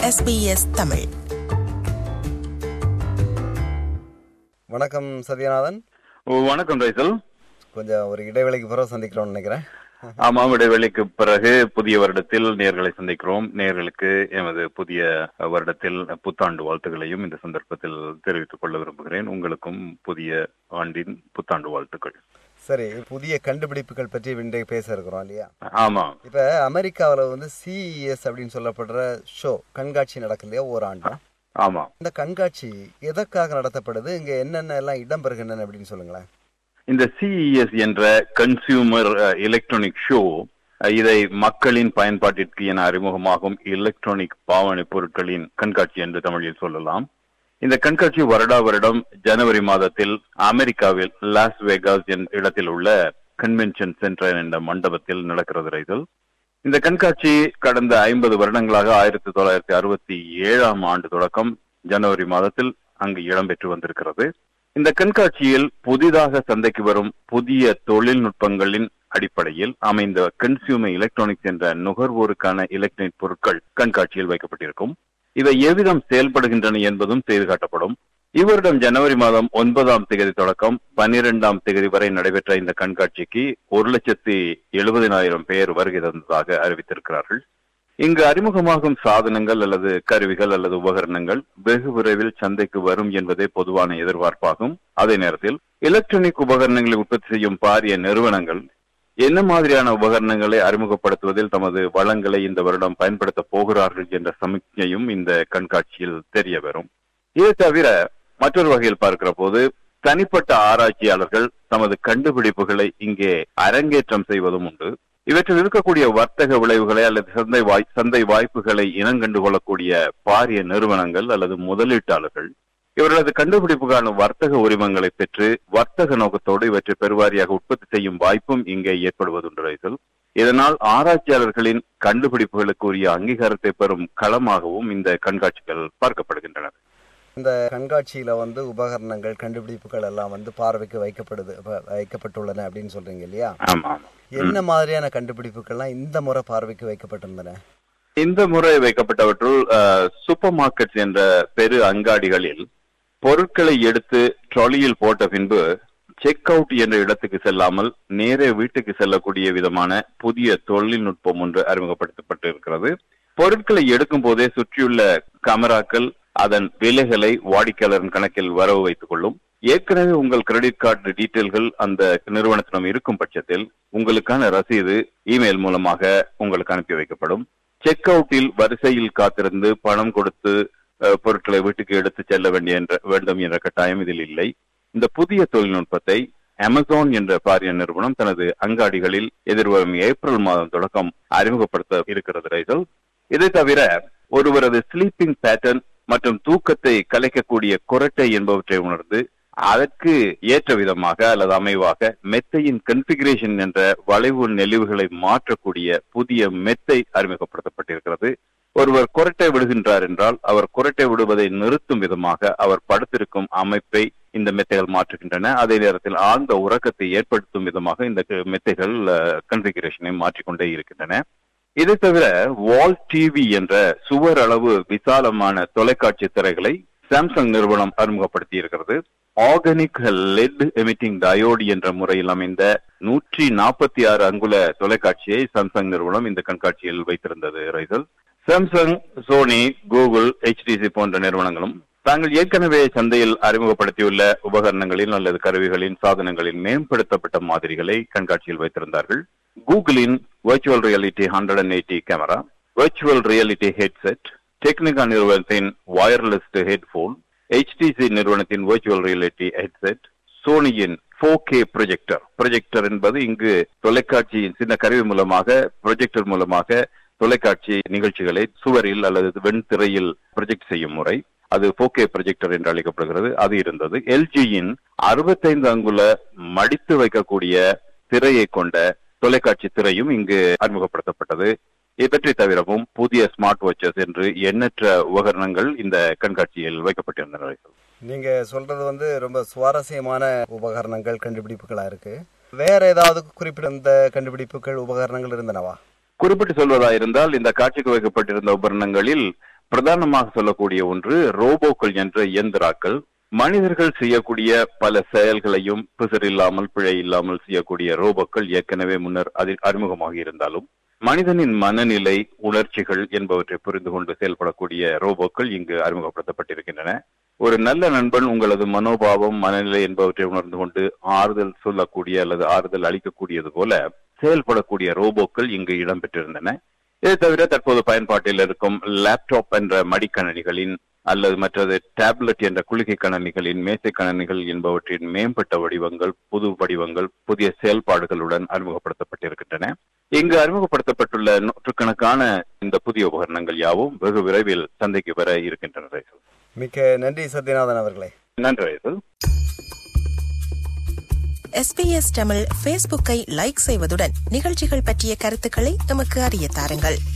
SBS Tamil. வணக்கம் சத்யநாதன். வணக்கம் ரைசல். கொஞ்சம் ஒரு இடைவெளிக்கு பிறகு சந்திக்கிறோம்னு நினைக்கிறேன். ஆமாம், இடைவெளிக்கு பிறகு புதிய வருடத்தில் நேர்களை சந்திக்கிறோம். நேர்களுக்கு எமது புதிய வருடத்தில் புத்தாண்டு வாழ்த்துக்களையும் இந்த சந்தர்ப்பத்தில் தெரிவித்துக் கொள்ள விரும்புகிறேன். உங்களுக்கும் புதிய ஆண்டின் புத்தாண்டு வாழ்த்துக்கள். சரி, புதிய கண்டுபிடிப்புகள் பற்றி இன்றைக்கு பேச இருக்கிறோம் இல்லையா? ஆமா, இப்ப அமெரிக்காவில் CES அப்படின்னு சொல்லப்படுற ஷோ கண்காட்சி நடக்கு இல்லையா, ஓராண்டு. ஆமா. இந்த கண்காட்சி எதற்காக நடத்தப்படுது, இங்க என்னென்ன எல்லாம் இடம்பெறுகின்றன அப்படின்னு சொல்லுங்களேன். இந்த CES என்ற கன்சியூமர் எலக்ட்ரானிக் ஷோ, இதை மக்களின் பயன்பாட்டிற்கு என அறிமுகமாகும் எலக்ட்ரானிக் பாவனை பொருட்களின் கண்காட்சி என்று தமிழில் சொல்லலாம். இந்த கண்காட்சி வருடா வருடம் ஜனவரி மாதத்தில் அமெரிக்காவில் லாஸ் வேகாஸ் என்ற இடத்தில் உள்ள கன்வென்ஷன் சென்டர் என்ற மண்டபத்தில் நடக்கிறது ரைசல். இந்த கண்காட்சி கடந்த 50 வருடங்களாக 1967 ஆண்டு தொடக்கம் ஜனவரி மாதத்தில் அங்கு இடம்பெற்று வந்திருக்கிறது. இந்த கண்காட்சியில் புதிதாக சந்தைக்கு வரும் புதிய தொழில்நுட்பங்களின் அடிப்படையில் அமைந்த கன்சியூமர் எலக்ட்ரானிக்ஸ் என்ற நுகர்வோருக்கான எலக்ட்ரானிக் பொருட்கள் கண்காட்சியில் வைக்கப்பட்டிருக்கும். இவை எவ்விதம் செயல்படுகின்றன என்பதும் செய்து காட்டப்படும். இவரிடம் ஜனவரி மாதம் 9ஆம் தேதி தொடக்கம் 12ஆம் தேதி வரை நடைபெற்ற இந்த கண்காட்சிக்கு 1,70,000 பேர் வருகை தந்ததாக அறிவித்திருக்கிறார்கள். இங்கு அறிமுகமாகும் சாதனங்கள் அல்லது கருவிகள் அல்லது உபகரணங்கள் வெகு விரைவில் சந்தைக்கு வரும் என்பதே பொதுவான எதிர்பார்ப்பாகும். அதே நேரத்தில் எலக்ட்ரானிக் உபகரணங்களை உற்பத்தி செய்யும் பாரிய நிறுவனங்கள் என்ன மாதிரியான உபகரணங்களை அறிமுகப்படுத்துவதில் தமது வளங்களை இந்த வருடம் பயன்படுத்த போகிறார்கள் என்ற சமிக்ஞையும் இந்த கண்காட்சியில் தெரிய வரும். இதை தவிர மற்றொரு வகையில் பார்க்கிற போது தனிப்பட்ட ஆராய்ச்சியாளர்கள் தமது கண்டுபிடிப்புகளை இங்கே அரங்கேற்றம் செய்வதும் உண்டு. இவற்றில் இருக்கக்கூடிய வர்த்தக விளைவுகளை அல்லது சந்தை வாய்ப்புகளை இனங்கண்டு கொள்ளக்கூடிய பாரிய நிறுவனங்கள் அல்லது முதலீட்டாளர்கள் இவர்களது கண்டுபிடிப்புக்கான வர்த்தக உரிமங்களை பெற்று வர்த்தக நோக்கத்தோடு இவற்றை பெருவாரியாக உற்பத்தி செய்யும் வாய்ப்பும் இங்கே ஏற்படுவதுண்டு. இதனால் ஆராய்ச்சியாளர்களின் கண்டுபிடிப்புகளுக்கு உரிய அங்கீகாரத்தை பெறும் களமாகவும் இந்த கண்காட்சிகள் பார்க்கப்படுகின்றன. இந்த கண்காட்சியில உபகரணங்கள் கண்டுபிடிப்புகள் எல்லாம் பார்வைக்கு வைக்கப்பட்டுள்ளன அப்படின்னு சொல்றீங்க இல்லையா? ஆமா. என்ன மாதிரியான கண்டுபிடிப்புகள்லாம் இந்த முறை பார்வைக்கு வைக்கப்பட்டிருந்தன? இந்த முறை வைக்கப்பட்டவற்றுள் சூப்பர் மார்க்கெட் என்ற பெரு அங்காடிகளில் பொருட்களை எடுத்து ட்ராலியில் போட்ட பின்பு செக் அவுட் என்ற இடத்துக்கு செல்லாமல் நேரே வீட்டுக்கு செல்லக்கூடிய விதமான புதிய தொழில்நுட்பம் ஒன்று அறிமுகப்படுத்தப்பட்டு இருக்கிறது. பொருட்களை எடுக்கும் போதே சுற்றியுள்ள கேமராக்கள் அதன் விலைகளை வாடிக்கையாளரின் கணக்கில் வரவு வைத்துக் கொள்ளும். ஏற்கனவே உங்கள் கிரெடிட் கார்டு டீட்டெயில்கள் அந்த நிறுவனத்திடம் இருக்கும் பட்சத்தில் உங்களுக்கான ரசீது இமெயில் மூலமாக உங்களுக்கு அனுப்பி வைக்கப்படும். செக் அவுட்டில் வரிசையில் காத்திருந்து பணம் கொடுத்து பொருட்களை வீட்டுக்கு எடுத்து செல்ல வேண்டும் என்ற கட்டாயம் இதில் இல்லை. இந்த புதிய தொழில்நுட்பத்தை அமேசான் என்ற பாரிய நிறுவனம் தனது அங்காடிகளில் எதிர்வரும் ஏப்ரல் மாதம் தொடக்கம் அறிமுகப்படுத்த இருக்கிறது ரைசல். இதை தவிர ஒருவரது ஸ்லீப்பிங் பேட்டர்ன் மற்றும் தூக்கத்தை கலைக்கக்கூடிய கொரட்டை என்பவற்றை உணர்ந்து அதற்கு ஏற்ற விதமாக அல்லது அமைவாக மெத்தையின் கன்பிகரேஷன் என்ற வளைவு நெளிவுகளை மாற்றக்கூடிய புதிய மெத்தை அறிமுகப்படுத்தப்பட்டிருக்கிறது. ஒருவர் கொரட்டை விடுகின்றார் என்றால் அவர் கொரட்டை விடுவதை நிறுத்தும் விதமாக அவர் படுத்திருக்கும் அமைப்பை இந்த மெத்தைகள் மாற்றுகின்றன. அதே நேரத்தில் ஆழ்ந்த உறக்கத்தை ஏற்படுத்தும் விதமாக இந்த மெத்தைகள் கன்பிகரேஷனை மாற்றிக்கொண்டே இருக்கின்றன. இதை தவிர வால் டிவி என்ற சுவர் அளவு விசாலமான தொலைக்காட்சி திரைகளை சாம்சங் நிறுவனம் அறிமுகப்படுத்தி இருக்கிறது. ஆர்கானிக் லெட் எமிட்டிங் டயோடு என்ற முறையில் அமைந்த 146 அங்குல தொலைக்காட்சியை சாம்சங் நிறுவனம் இந்த கண்காட்சியில் வைத்திருந்தது ரைசல். சாம்சங், சோனி, கூகுள், HTC போன்ற நிறுவனங்களும் தாங்கள் ஏற்கனவே சந்தையில் அறிமுகப்படுத்தியுள்ள உபகரணங்களின் அல்லது கருவிகளின் சாதனங்களின் மேம்படுத்தப்பட்ட மாதிரிகளை கண்காட்சியில் வைத்திருந்தார்கள். கூகுளின் virtual reality 180 camera, virtual reality headset, Technica நிறுவனத்தின் வயர்லெஸ் ஹெட்போன், HTC நிறுவனத்தின் வர்ச்சுவல் ரியாலிட்டி ஹெட்செட், சோனியின் 4K ப்ரொஜெக்டர் என்பது இங்கு தொலைக்காட்சியின் சின்ன கருவி மூலமாக ப்ரொஜெக்டர் மூலமாக தொலைக்காட்சி நிகழ்ச்சிகளை சுவரில் அல்லது வெண்திரையில் ப்ரொஜெக்ட் செய்யும் முறை, அது 4K ப்ரொஜெக்டர் என்று அழைக்கப்படுகிறது. அது இருந்தது. LGயின் 65 அங்குல மடித்து வைக்கக்கூடிய திரையை கொண்ட தொலைக்காட்சி திரையும் இங்கு அறிமுகப்படுத்தப்பட்டது. இவற்றை தவிரவும் புதிய ஸ்மார்ட் வாட்சஸ் என்று எண்ணற்ற உபகரணங்கள் இந்த கண்காட்சியில் வைக்கப்பட்டிருந்தன. நீங்க சொல்றது ரொம்ப சுவாரஸ்யமான உபகரணங்கள் கண்டுபிடிப்புகளா இருக்கு. வேற ஏதாவது குறிப்பிட்ட கண்டுபிடிப்புகள் உபகரணங்கள் இருந்தனவா? குறிப்பிட்டு சொல்வதா இருந்தால் இந்த காட்சிக்கு வைக்கப்பட்டிருந்த உபகரணங்களில் பிரதானமாக சொல்லக்கூடிய ஒன்று ரோபோக்கள் என்ற இயந்திராக்கள். மனிதர்கள் செய்யக்கூடிய பல செயல்களையும் பிசர் இல்லாமல் பிழை இல்லாமல் செய்யக்கூடிய ரோபோக்கள் ஏற்கனவே முன்னர் அதில் அறிமுகமாக இருந்தாலும் மனிதனின் மனநிலை, உணர்ச்சிகள் என்பவற்றை புரிந்து கொண்டு செயல்படக்கூடிய ரோபோக்கள் இங்கு அறிமுகப்படுத்தப்பட்டிருக்கின்றன. ஒரு நல்ல நண்பன் உங்களது மனோபாவம், மனநிலை என்பவற்றை உணர்ந்து கொண்டு ஆறுதல் சொல்லக்கூடிய அல்லது ஆறுதல் அளிக்கக்கூடியது போல செயல்படக்கூடிய ரோபோக்கள் இங்கு இடம்பெற்றிருந்தன. இதை தவிர தற்போது பயன்பாட்டில் இருக்கும் லேப்டாப் என்ற மடிக்கணனிகளின் அல்லது மற்றது டேப்லெட் என்ற குளிகை கணனிகளின், மேசை கணனிகள் என்பவற்றின் மேம்பட்ட வடிவங்கள், புது வடிவங்கள், புதிய செயல்பாடுகளுடன் அறிமுகப்படுத்தப்பட்டிருக்கின்றன. இங்கு அறிமுகப்படுத்தப்பட்டுள்ள நூற்றுக்கணக்கான இந்த புதிய உபகரணங்கள் யாவும் வெகு விரைவில் சந்தைக்கு வர இருக்கின்றன. மிக்க நன்றி சத்யநாதன் அவர்களே. நன்றி. SBS தமிழ் ஃபேஸ்புக்கை லைக் செய்வதுடன் நிகழ்ச்சிகள் பற்றிய கருத்துக்களை எமக்கு அறிய தாருங்கள்.